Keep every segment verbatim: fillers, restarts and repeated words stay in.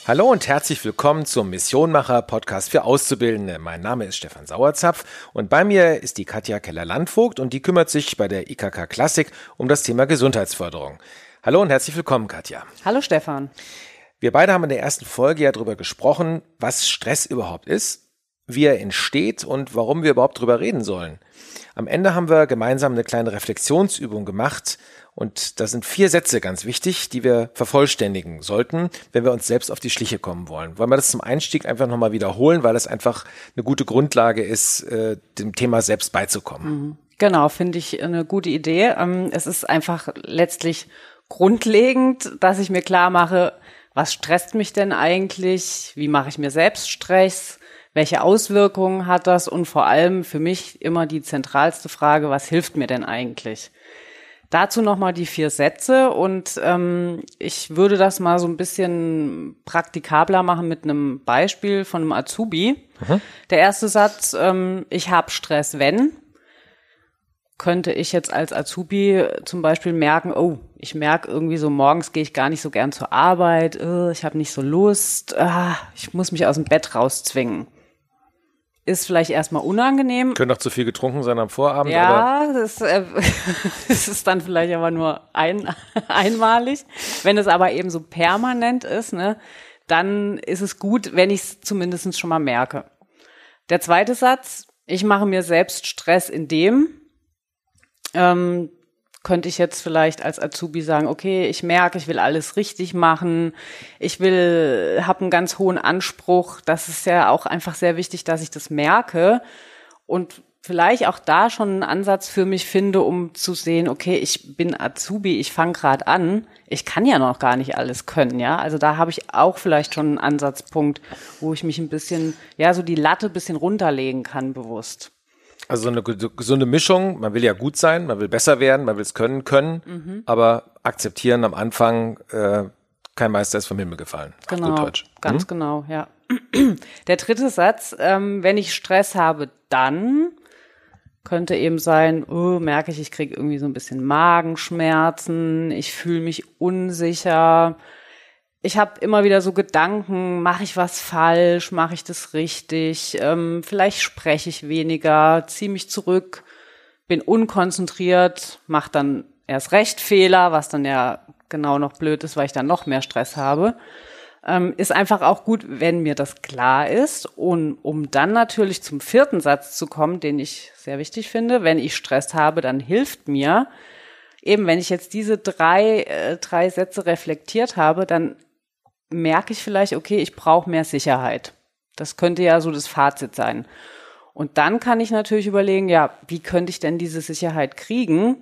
Hallo und herzlich willkommen zum Missionmacher-Podcast für Auszubildende. Mein Name ist Stefan Sauerzapf und bei mir ist die Katja Keller-Landvogt und die kümmert sich bei der I K K Klassik um das Thema Gesundheitsförderung. Hallo und herzlich willkommen, Katja. Hallo, Stefan. Wir beide haben in der ersten Folge ja darüber gesprochen, was Stress überhaupt ist, wie er entsteht und warum wir überhaupt drüber reden sollen. Am Ende haben wir gemeinsam eine kleine Reflexionsübung gemacht und da sind vier Sätze ganz wichtig, die wir vervollständigen sollten, wenn wir uns selbst auf die Schliche kommen wollen. Wollen wir das zum Einstieg einfach nochmal wiederholen, weil das einfach eine gute Grundlage ist, äh, dem Thema selbst beizukommen. Genau, finde ich eine gute Idee. Es ist einfach letztlich grundlegend, dass ich mir klar mache, was stresst mich denn eigentlich, wie mache ich mir selbst Stress, welche Auswirkungen hat das und vor allem für mich immer die zentralste Frage, was hilft mir denn eigentlich? Dazu nochmal die vier Sätze und ähm, ich würde das mal so ein bisschen praktikabler machen mit einem Beispiel von einem Azubi. Mhm. Der erste Satz, ähm, ich habe Stress, wenn, könnte ich jetzt als Azubi zum Beispiel merken, oh, ich merke irgendwie so, morgens gehe ich gar nicht so gern zur Arbeit, uh, ich habe nicht so Lust, uh, ich muss mich aus dem Bett rauszwingen. Ist vielleicht erstmal unangenehm. Können doch zu viel getrunken sein am Vorabend. Ja, aber das, äh, das ist dann vielleicht aber nur ein, einmalig. Wenn es aber eben so permanent ist, ne, dann ist es gut, wenn ich es zumindest schon mal merke. Der zweite Satz, ich mache mir selbst Stress in dem, ähm, könnte ich jetzt vielleicht als Azubi sagen, okay, ich merke, ich will alles richtig machen, ich will, habe einen ganz hohen Anspruch, das ist ja auch einfach sehr wichtig, dass ich das merke und vielleicht auch da schon einen Ansatz für mich finde, um zu sehen, okay, ich bin Azubi, ich fange gerade an, ich kann ja noch gar nicht alles können, ja, also da habe ich auch vielleicht schon einen Ansatzpunkt, wo ich mich ein bisschen, ja, so die Latte ein bisschen runterlegen kann, bewusst. Also eine gesunde Mischung, man will ja gut sein, man will besser werden, man will es können können, mhm. aber akzeptieren am Anfang, äh, kein Meister ist vom Himmel gefallen. Genau, gut Deutsch. ganz mhm. genau, ja. Der dritte Satz, ähm, wenn ich Stress habe, dann könnte eben sein, oh, merke ich, ich kriege irgendwie so ein bisschen Magenschmerzen, ich fühle mich unsicher. Ich habe immer wieder so Gedanken, mache ich was falsch, mache ich das richtig, ähm, vielleicht spreche ich weniger, ziehe mich zurück, bin unkonzentriert, mache dann erst recht Fehler, was dann ja genau noch blöd ist, weil ich dann noch mehr Stress habe. Ähm, ist einfach auch gut, wenn mir das klar ist und um dann natürlich zum vierten Satz zu kommen, den ich sehr wichtig finde, wenn ich Stress habe, dann hilft mir, eben wenn ich jetzt diese drei, äh, drei Sätze reflektiert habe, dann merke ich vielleicht, okay, ich brauche mehr Sicherheit. Das könnte ja so das Fazit sein. Und dann kann ich natürlich überlegen, ja, wie könnte ich denn diese Sicherheit kriegen?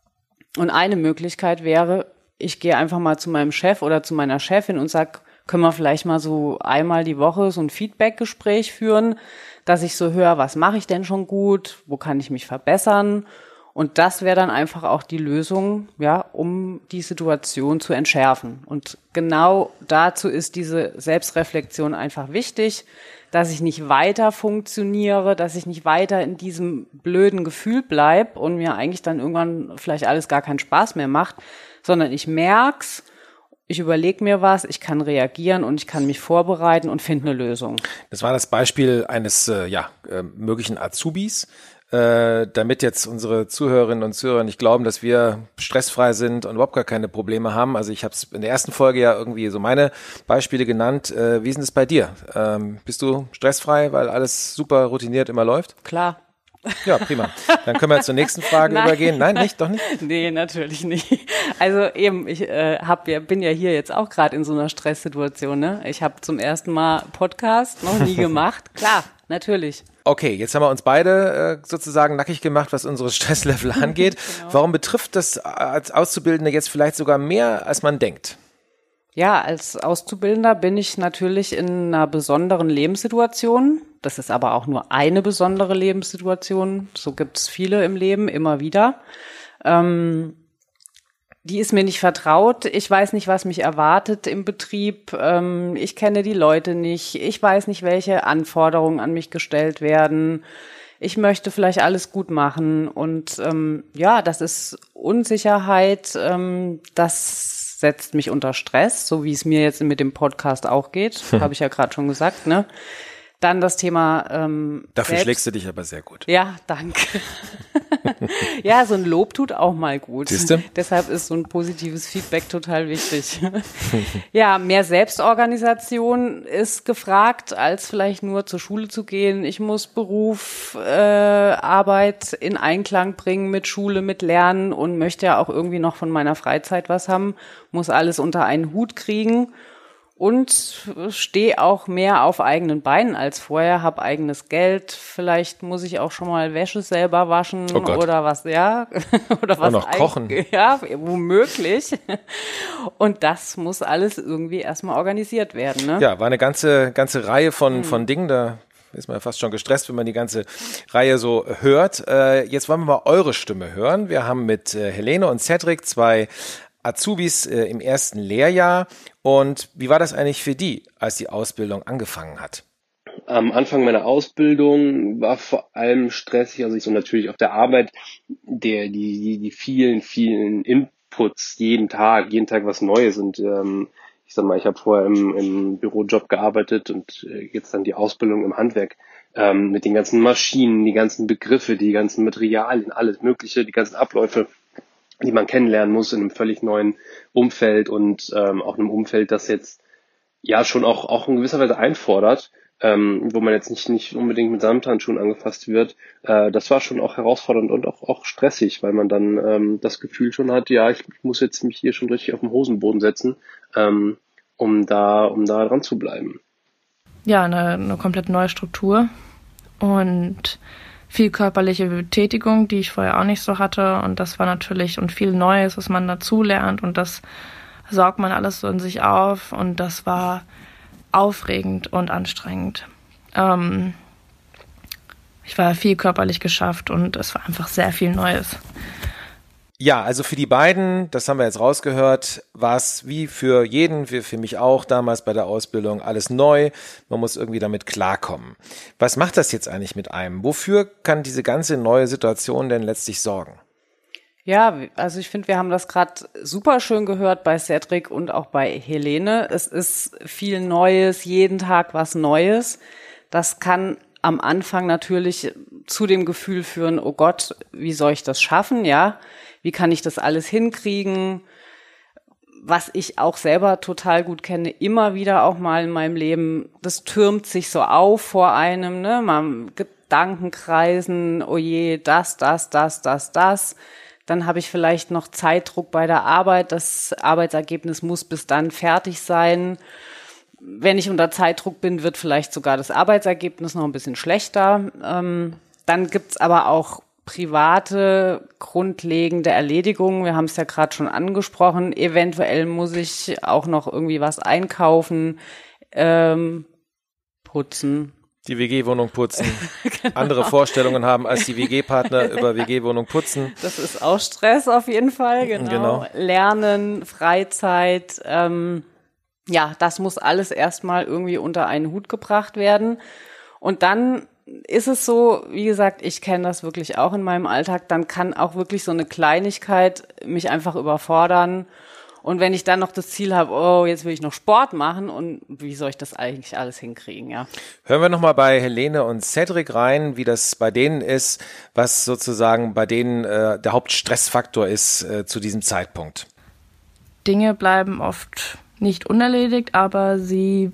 Und eine Möglichkeit wäre, ich gehe einfach mal zu meinem Chef oder zu meiner Chefin und sage, können wir vielleicht mal so einmal die Woche so ein Feedback-Gespräch führen, dass ich so höre, was mache ich denn schon gut, wo kann ich mich verbessern? Und das wäre dann einfach auch die Lösung, ja, um die Situation zu entschärfen. Und genau dazu ist diese Selbstreflexion einfach wichtig, dass ich nicht weiter funktioniere, dass ich nicht weiter in diesem blöden Gefühl bleibe und mir eigentlich dann irgendwann vielleicht alles gar keinen Spaß mehr macht, sondern ich merk's, ich überlege mir was, ich kann reagieren und ich kann mich vorbereiten und finde eine Lösung. Das war das Beispiel eines äh, ja, äh, möglichen Azubis. Äh, damit jetzt unsere Zuhörerinnen und Zuhörer nicht glauben, dass wir stressfrei sind und überhaupt gar keine Probleme haben. Also ich habe es in der ersten Folge ja irgendwie so meine Beispiele genannt. Äh, wie ist denn das bei dir? Ähm, bist du stressfrei, weil alles super routiniert immer läuft? Klar. Ja, prima. Dann können wir zur nächsten Frage Nein. übergehen. Nein, nicht? Doch nicht? Nee, natürlich nicht. Also eben, ich äh, hab, ja, bin ja hier jetzt auch gerade in so einer Stresssituation. Ne? Ich habe zum ersten Mal Podcast noch nie gemacht. Klar, natürlich. Okay, jetzt haben wir uns beide äh, sozusagen nackig gemacht, was unsere Stresslevel angeht. Genau. Warum betrifft das als Auszubildende jetzt vielleicht sogar mehr, als man denkt? Ja, als Auszubildender bin ich natürlich in einer besonderen Lebenssituation. Das ist aber auch nur eine besondere Lebenssituation. So gibt es viele im Leben, immer wieder. Ähm, die ist mir nicht vertraut. Ich weiß nicht, was mich erwartet im Betrieb. Ähm, ich kenne die Leute nicht. Ich weiß nicht, welche Anforderungen an mich gestellt werden. Ich möchte vielleicht alles gut machen. Und ähm, ja, das ist Unsicherheit. Ähm, das setzt mich unter Stress, so wie es mir jetzt mit dem Podcast auch geht, habe ich ja gerade schon gesagt, ne? Dann das Thema ähm, Dafür Selbst- schlägst du dich aber sehr gut. Ja, danke. Ja, so ein Lob tut auch mal gut. Siehste? Deshalb ist so ein positives Feedback total wichtig. Ja, mehr Selbstorganisation ist gefragt, als vielleicht nur zur Schule zu gehen. Ich muss Beruf, äh, Arbeit in Einklang bringen mit Schule, mit Lernen und möchte ja auch irgendwie noch von meiner Freizeit was haben, muss alles unter einen Hut kriegen. Und stehe auch mehr auf eigenen Beinen als vorher, habe eigenes Geld. Vielleicht muss ich auch schon mal Wäsche selber waschen Oh Gott. oder was, ja, oder was noch eig- kochen. Ja, womöglich. Und das muss alles irgendwie erstmal organisiert werden, ne? Ja, war eine ganze, ganze Reihe von, mhm. von Dingen, da ist man fast schon gestresst, wenn man die ganze Reihe so hört. Äh, jetzt wollen wir mal eure Stimme hören. Wir haben mit äh, Helene und Cedric zwei Azubis äh, im ersten Lehrjahr. Und wie war das eigentlich für die, als die Ausbildung angefangen hat? Am Anfang meiner Ausbildung war vor allem stressig, also ich so natürlich auf der Arbeit, der, die, die vielen, vielen Inputs jeden Tag, jeden Tag was Neues. Und ähm, ich sag mal, ich habe vorher im, im Bürojob gearbeitet und äh, jetzt dann die Ausbildung im Handwerk ähm, mit den ganzen Maschinen, die ganzen Begriffe, die ganzen Materialien, alles Mögliche, die ganzen Abläufe, die man kennenlernen muss in einem völlig neuen Umfeld und ähm, auch einem Umfeld, das jetzt ja schon auch auch in gewisser Weise einfordert, ähm, wo man jetzt nicht nicht unbedingt mit Samthandschuhen angefasst wird. Äh, das war schon auch herausfordernd und auch auch stressig, weil man dann ähm, das Gefühl schon hat, ja, ich, ich muss jetzt mich hier schon richtig auf den Hosenboden setzen, ähm, um da um da dran zu bleiben. Ja, eine, eine komplett neue Struktur und viel körperliche Betätigung, die ich vorher auch nicht so hatte. Und das war natürlich und viel Neues, was man dazu lernt. Und das saugt man alles so in sich auf. Und das war aufregend und anstrengend. Ähm, ich war viel körperlich geschafft und es war einfach sehr viel Neues. Ja, also für die beiden, das haben wir jetzt rausgehört, war es wie für jeden, für, für mich auch damals bei der Ausbildung, alles neu. Man muss irgendwie damit klarkommen. Was macht das jetzt eigentlich mit einem? Wofür kann diese ganze neue Situation denn letztlich sorgen? Ja, also ich finde, wir haben das gerade super schön gehört bei Cedric und auch bei Helene. Es ist viel Neues, jeden Tag was Neues. Das kann am Anfang natürlich zu dem Gefühl führen, oh Gott, wie soll ich das schaffen, ja? Wie kann ich das alles hinkriegen? Was ich auch selber total gut kenne, immer wieder auch mal in meinem Leben, das türmt sich so auf vor einem, ne? Man Gedankenkreisen, oh je, das, das, das, das, das. Dann habe ich vielleicht noch Zeitdruck bei der Arbeit. Das Arbeitsergebnis muss bis dann fertig sein. Wenn ich unter Zeitdruck bin, wird vielleicht sogar das Arbeitsergebnis noch ein bisschen schlechter. Ähm, dann gibt's aber auch private, grundlegende Erledigungen. Wir haben es ja gerade schon angesprochen. Eventuell muss ich auch noch irgendwie was einkaufen, ähm, putzen. Die W G-Wohnung putzen, genau. Andere Vorstellungen haben als die W G-Partner über W G-Wohnung putzen. Das ist auch Stress auf jeden Fall, genau. genau. Lernen, Freizeit, ähm, ja, das muss alles erstmal irgendwie unter einen Hut gebracht werden. Und dann ist es so, wie gesagt, ich kenne das wirklich auch in meinem Alltag, dann kann auch wirklich so eine Kleinigkeit mich einfach überfordern. Und wenn ich dann noch das Ziel habe, oh, jetzt will ich noch Sport machen und wie soll ich das eigentlich alles hinkriegen, ja. Hören wir nochmal bei Helene und Cedric rein, wie das bei denen ist, was sozusagen bei denen äh, der Hauptstressfaktor ist äh, zu diesem Zeitpunkt. Dinge bleiben oft nicht unerledigt, aber sie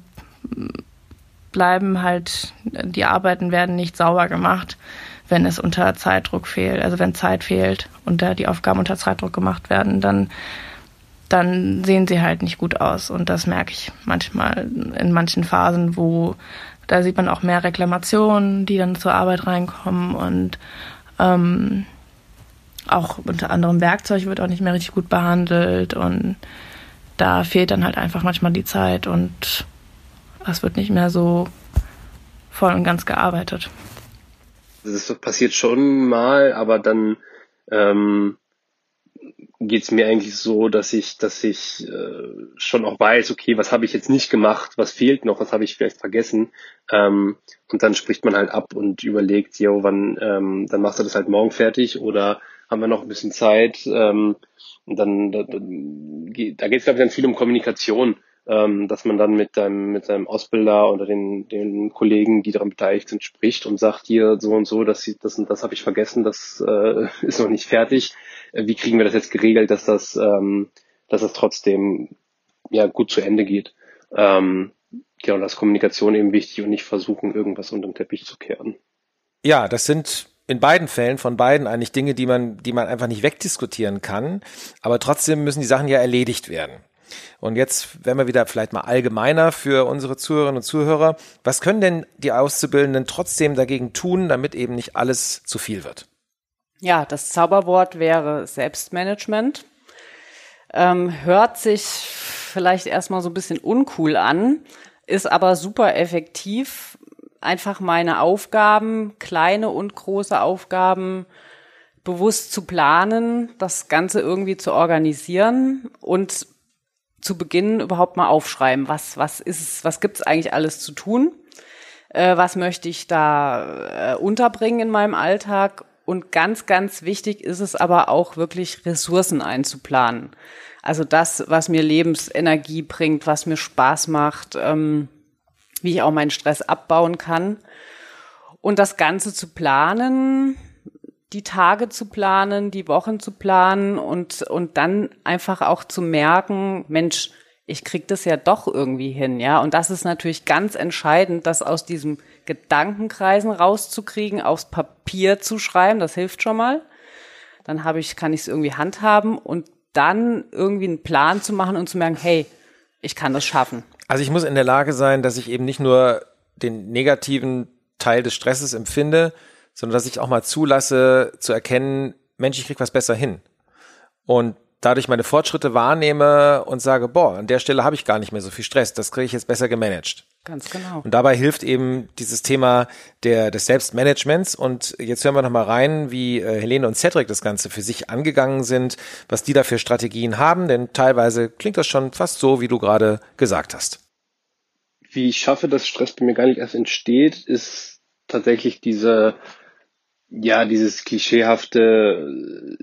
bleiben halt, die Arbeiten werden nicht sauber gemacht, wenn es unter Zeitdruck fehlt. Also wenn Zeit fehlt und da die Aufgaben unter Zeitdruck gemacht werden, dann, dann sehen sie halt nicht gut aus. Und das merke ich manchmal in manchen Phasen, wo da sieht man auch mehr Reklamationen, die dann zur Arbeit reinkommen und ähm, auch unter anderem Werkzeug wird auch nicht mehr richtig gut behandelt und da fehlt dann halt einfach manchmal die Zeit und es wird nicht mehr so voll und ganz gearbeitet. Das passiert schon mal, aber dann ähm, geht's mir eigentlich so, dass ich, dass ich äh, schon auch weiß, okay, was habe ich jetzt nicht gemacht, was fehlt noch, was habe ich vielleicht vergessen, ähm, und dann spricht man halt ab und überlegt, jo, wann, ähm, dann machst du das halt morgen fertig oder haben wir noch ein bisschen Zeit. Ähm, und dann, da, da geht es, glaube ich, dann viel um Kommunikation, ähm, dass man dann mit seinem, mit seinem Ausbilder oder den, den Kollegen, die daran beteiligt sind, spricht und sagt, hier so und so, das, das und das habe ich vergessen, das äh, ist noch nicht fertig. Äh, wie kriegen wir das jetzt geregelt, dass das, ähm, dass das trotzdem ja gut zu Ende geht? Ähm, genau, das ist Kommunikation eben wichtig und nicht versuchen, irgendwas unter den Teppich zu kehren. Ja, das sind in beiden Fällen von beiden eigentlich Dinge, die man, die man einfach nicht wegdiskutieren kann. Aber trotzdem müssen die Sachen ja erledigt werden. Und jetzt werden wir wieder vielleicht mal allgemeiner für unsere Zuhörerinnen und Zuhörer. Was können denn die Auszubildenden trotzdem dagegen tun, damit eben nicht alles zu viel wird? Ja, das Zauberwort wäre Selbstmanagement. Ähm, hört sich vielleicht erstmal so ein bisschen uncool an, ist aber super effektiv. Einfach meine Aufgaben, kleine und große Aufgaben, bewusst zu planen, das Ganze irgendwie zu organisieren und zu Beginn überhaupt mal aufschreiben, was was ist es, was gibt's eigentlich alles zu tun, äh, was möchte ich da äh, unterbringen in meinem Alltag, und ganz, ganz wichtig ist es aber auch wirklich Ressourcen einzuplanen. Also das, was mir Lebensenergie bringt, was mir Spaß macht, ähm, wie ich auch meinen Stress abbauen kann, und das Ganze zu planen, die Tage zu planen, die Wochen zu planen und und dann einfach auch zu merken, Mensch, ich krieg das ja doch irgendwie hin, ja. Und das ist natürlich ganz entscheidend, das aus diesem Gedankenkreisen rauszukriegen, aufs Papier zu schreiben, das hilft schon mal. Dann habe ich, kann ich es irgendwie handhaben und dann irgendwie einen Plan zu machen und zu merken, hey, ich kann das schaffen. Also ich muss in der Lage sein, dass ich eben nicht nur den negativen Teil des Stresses empfinde, sondern dass ich auch mal zulasse, zu erkennen, Mensch, ich krieg was besser hin. Und dadurch meine Fortschritte wahrnehme und sage, boah, an der Stelle habe ich gar nicht mehr so viel Stress, das kriege ich jetzt besser gemanagt. Ganz genau. Und dabei hilft eben dieses Thema der, des Selbstmanagements. Und jetzt hören wir noch mal rein, wie äh, Helene und Cedric das Ganze für sich angegangen sind, was die da für Strategien haben, denn teilweise klingt das schon fast so, wie du gerade gesagt hast. Wie ich schaffe, dass Stress bei mir gar nicht erst entsteht, ist tatsächlich diese Ja, dieses klischeehafte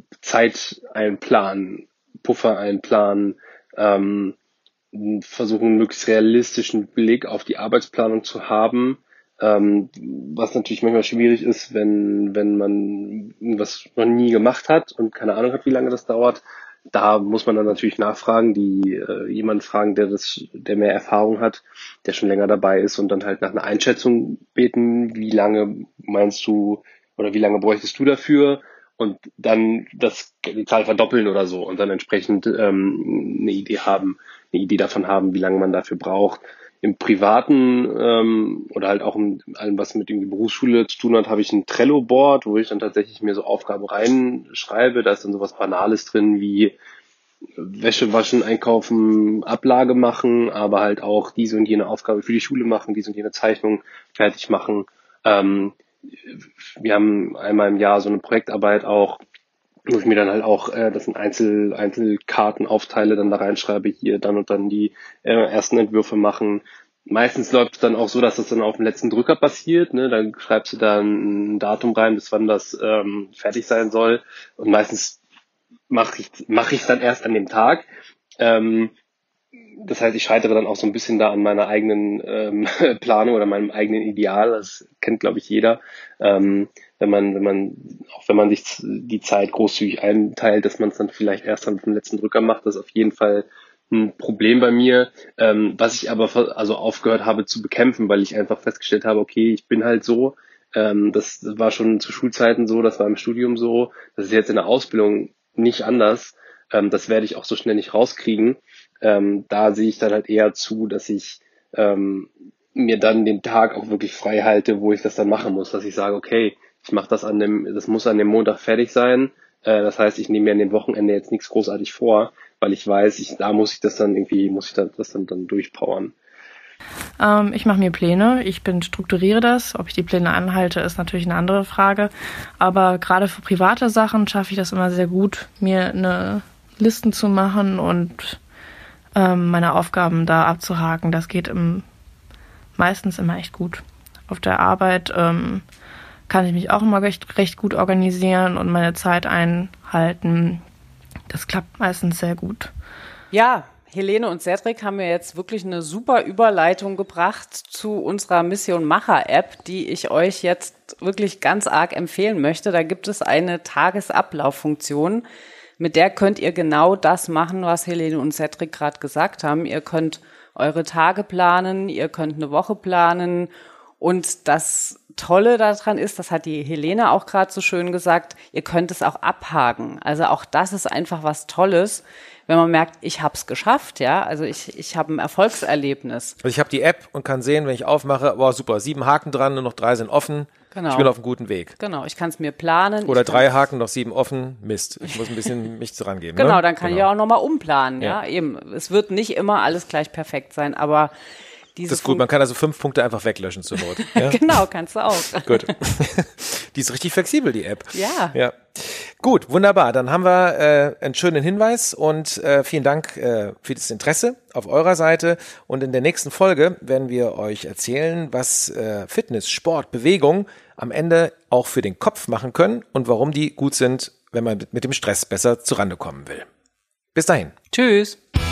Zeit einplanen, Puffer einplanen, ähm, versuchen, einen möglichst realistischen Blick auf die Arbeitsplanung zu haben, ähm, was natürlich manchmal schwierig ist, wenn wenn man irgendwas noch nie gemacht hat und keine Ahnung hat, wie lange das dauert. Da muss man dann natürlich nachfragen, die äh, jemanden fragen, der das, der mehr Erfahrung hat, der schon länger dabei ist, und dann halt nach einer Einschätzung beten, wie lange meinst du oder wie lange bräuchtest du dafür, und dann das die Zahl verdoppeln oder so und dann entsprechend ähm, eine Idee haben, eine Idee davon haben, wie lange man dafür braucht. Im Privaten ähm, oder halt auch in allem, was mit irgendwie Berufsschule zu tun hat, habe ich ein Trello-Board, wo ich dann tatsächlich mir so Aufgaben reinschreibe. Da ist dann sowas Banales drin wie Wäsche waschen, einkaufen, Ablage machen, aber halt auch diese und jene Aufgabe für die Schule machen, diese und jene Zeichnung fertig machen. Ähm, wir haben einmal im Jahr so eine Projektarbeit auch, wo ich mir dann halt auch, äh, das sind Einzel, Einzelkarten aufteile, dann da reinschreibe, hier dann und dann die äh, ersten Entwürfe machen. Meistens läuft es dann auch so, dass das dann auf dem letzten Drücker passiert, ne? Dann schreibst du dann ein Datum rein, bis wann das ähm, fertig sein soll, und meistens mache ich mache ich es dann erst an dem Tag. Ähm, das heißt, ich scheitere dann auch so ein bisschen da an meiner eigenen ähm, Planung oder meinem eigenen Ideal. Das kennt, glaube ich, jeder. Ähm, wenn man, wenn man, auch wenn man sich die Zeit großzügig einteilt, dass man es dann vielleicht erst am letzten Drücker macht, das ist auf jeden Fall ein Problem bei mir, ähm, was ich aber also aufgehört habe zu bekämpfen, weil ich einfach festgestellt habe, okay, ich bin halt so. Ähm, das war schon zu Schulzeiten so, das war im Studium so, das ist jetzt in der Ausbildung nicht anders. Ähm, das werde ich auch so schnell nicht rauskriegen. Ähm, da sehe ich dann halt eher zu, dass ich ähm, mir dann den Tag auch wirklich frei halte, wo ich das dann machen muss, dass ich sage, okay, ich mache das an dem, das muss an dem Montag fertig sein. Äh, das heißt, ich nehme mir an dem Wochenende jetzt nichts großartig vor, weil ich weiß, ich, da muss ich das dann irgendwie, muss ich das, das dann, dann durchpowern. Ähm, ich mache mir Pläne, ich bin strukturiere das. Ob ich die Pläne anhalte, ist natürlich eine andere Frage. Aber gerade für private Sachen schaffe ich das immer sehr gut, mir eine Listen zu machen und ähm, meine Aufgaben da abzuhaken. Das geht im, meistens immer echt gut. Auf der Arbeit ähm, kann ich mich auch immer recht, recht gut organisieren und meine Zeit einhalten. Das klappt meistens sehr gut. Ja, Helene und Cedric haben mir jetzt wirklich eine super Überleitung gebracht zu unserer Mission Macher App, die ich euch jetzt wirklich ganz arg empfehlen möchte. Da gibt es eine Tagesablauffunktion, mit der könnt ihr genau das machen, was Helene und Cedric gerade gesagt haben. Ihr könnt eure Tage planen, ihr könnt eine Woche planen und das Tolle daran ist, das hat die Helene auch gerade so schön gesagt, ihr könnt es auch abhaken. Also auch das ist einfach was Tolles, wenn man merkt, ich habe es geschafft, ja, also ich ich habe ein Erfolgserlebnis. Also ich habe die App und kann sehen, wenn ich aufmache, wow, super, sieben Haken dran, nur noch drei sind offen. Genau. Ich bin auf einem guten Weg. Genau, ich kann es mir planen. Oder drei Haken, noch sieben offen, Mist. Ich muss ein bisschen mich dran geben. Genau, ne? dann kann genau. ich ja auch nochmal umplanen, ja? ja. Eben. Es wird nicht immer alles gleich perfekt sein, aber diese Das ist gut, man kann also fünf Punkte einfach weglöschen zur Not. Ja? Genau, kannst du auch. Gut. Die ist richtig flexibel, die App. Ja. Ja. Gut, wunderbar. Dann haben wir äh, einen schönen Hinweis und äh, vielen Dank äh, für das Interesse auf eurer Seite. Und in der nächsten Folge werden wir euch erzählen, was äh, Fitness, Sport, Bewegung am Ende auch für den Kopf machen können und warum die gut sind, wenn man mit dem Stress besser zurande kommen will. Bis dahin. Tschüss.